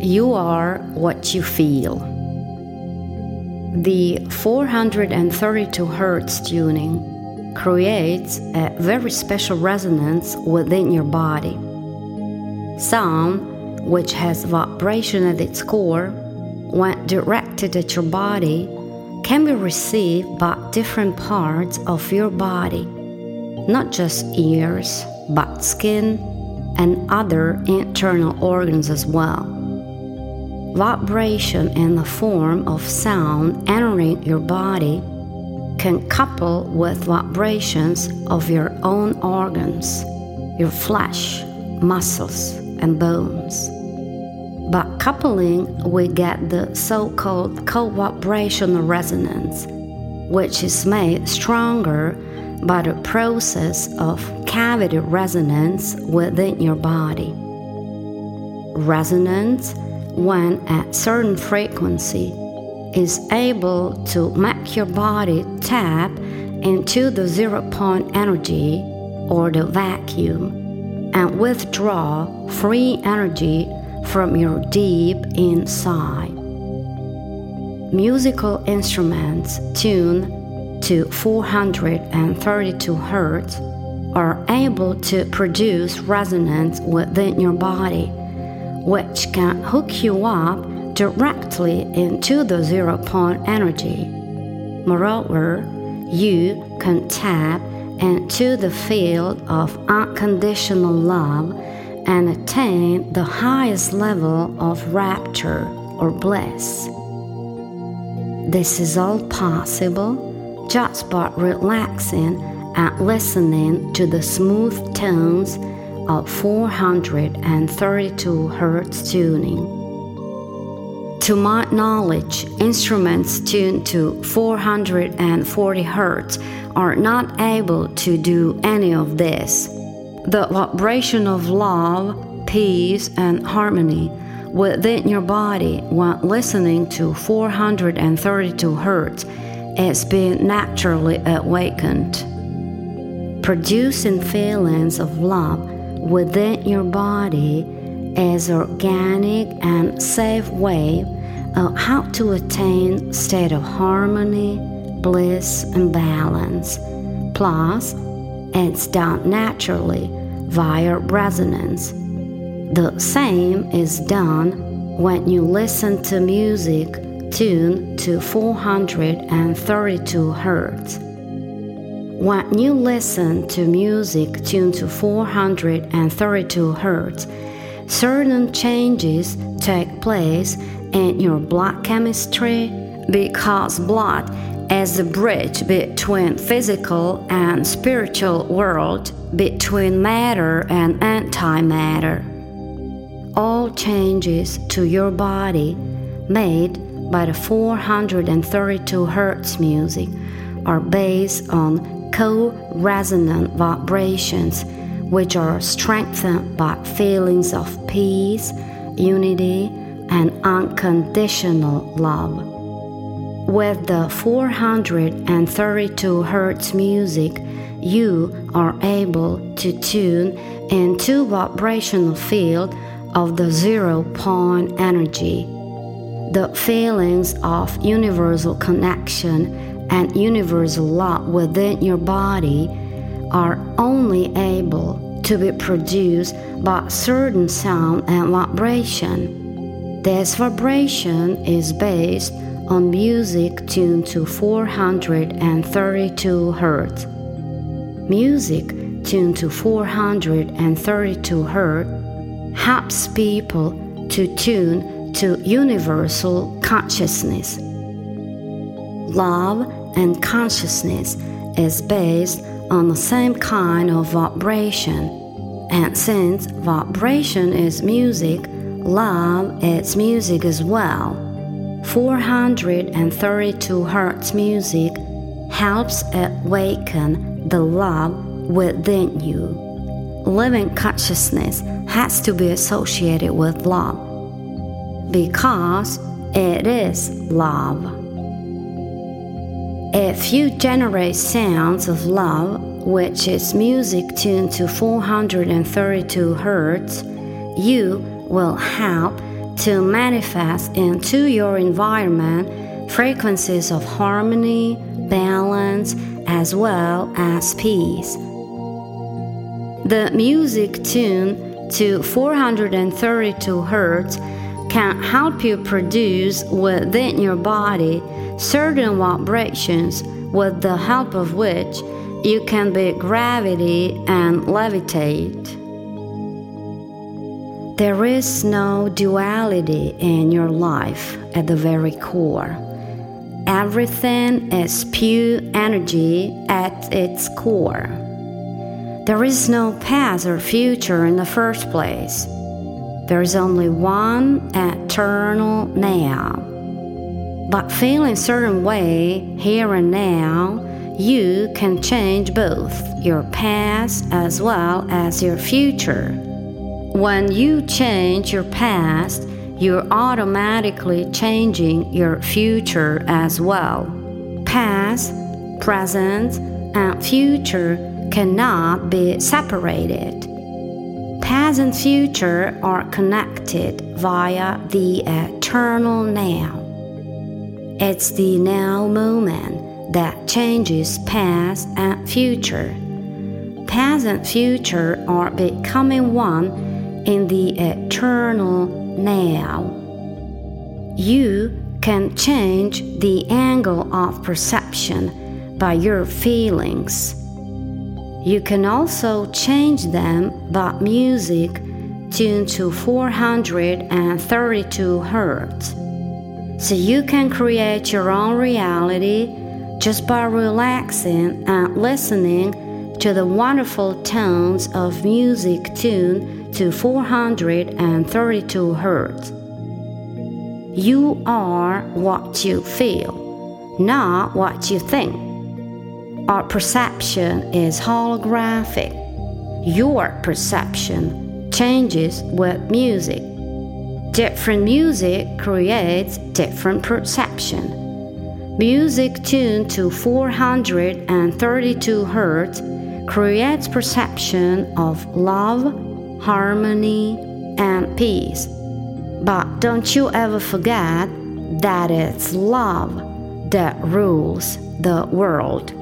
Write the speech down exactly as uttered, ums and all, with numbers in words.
You are what you feel. The four hundred thirty-two hertz tuning creates a very special resonance within your body. Sound, which has vibration at its core, when directed at your body, can be received by different parts of your body, not just ears, but skin and other internal organs as well. Vibration in the form of sound entering your body can couple with vibrations of your own organs, your flesh, muscles, and bones. By coupling, we get the so-called co-vibrational resonance, which is made stronger by the process of cavity resonance within your body. Resonance, when at certain frequency, is able to make your body tap into the zero-point energy or the vacuum and withdraw free energy from your deep inside. Musical instruments tuned to four hundred thirty-two hertz are able to produce resonance within your body, which can hook you up directly into the zero-point energy. Moreover, you can tap into the field of unconditional love and attain the highest level of rapture or bliss. This is all possible just by relaxing and listening to the smooth tones of four hundred thirty-two hertz tuning. To my knowledge, instruments tuned to four hundred forty hertz are not able to do any of this. The vibration of love, peace, and harmony within your body when listening to four hundred thirty-two hertz is being naturally awakened, producing feelings of love within your body is organic and safe way of how to attain state of harmony, bliss, and balance. Plus, it's done naturally via resonance. The same is done when you listen to music tuned to four hundred thirty-two hertz. When you listen to music tuned to four hundred thirty-two hertz, certain changes take place in your blood chemistry because blood is the bridge between physical and spiritual world, between matter and antimatter. All changes to your body made by the four hundred thirty-two hertz music are based on co-resonant vibrations, which are strengthened by feelings of peace, unity, and unconditional love. With the four hundred thirty-two hertz music, you are able to tune into vibrational field of the zero-point energy. The feelings of universal connection and universal love within your body are only able to be produced by certain sound and vibration. This vibration is based on music tuned to four hundred thirty-two hertz. Music tuned to four hundred thirty-two hertz helps people to tune to universal consciousness. Love and consciousness is based on the same kind of vibration, and since vibration is music, love is music as well. four hundred thirty-two hertz music helps awaken the love within you. Living consciousness has to be associated with love because it is love. If you generate sounds of love, which is music tuned to four hundred thirty-two hertz, you will help to manifest into your environment frequencies of harmony, balance, as well as peace. The music tuned to four hundred thirty-two hertz can help you produce within your body certain vibrations with the help of which you can beat gravity and levitate. There is no duality in your life at the very core. Everything is pure energy at its core. There is no past or future in the first place. There is only one eternal now. But feeling a certain way here and now, you can change both your past as well as your future. When you change your past, you're automatically changing your future as well. Past, present, and future cannot be separated. Past and future are connected via the eternal now. It's the now moment that changes past and future. Past and future are becoming one in the eternal now. You can change the angle of perception by your feelings. You can also change them by music tuned to four hundred thirty-two hertz. So you can create your own reality just by relaxing and listening to the wonderful tones of music tuned to four hundred thirty-two hertz. You are what you feel, not what you think. Our perception is holographic. Your perception changes with music. Different music creates different perception. Music tuned to four hundred thirty-two hertz creates perception of love, harmony, and peace. But don't you ever forget that it's love that rules the world.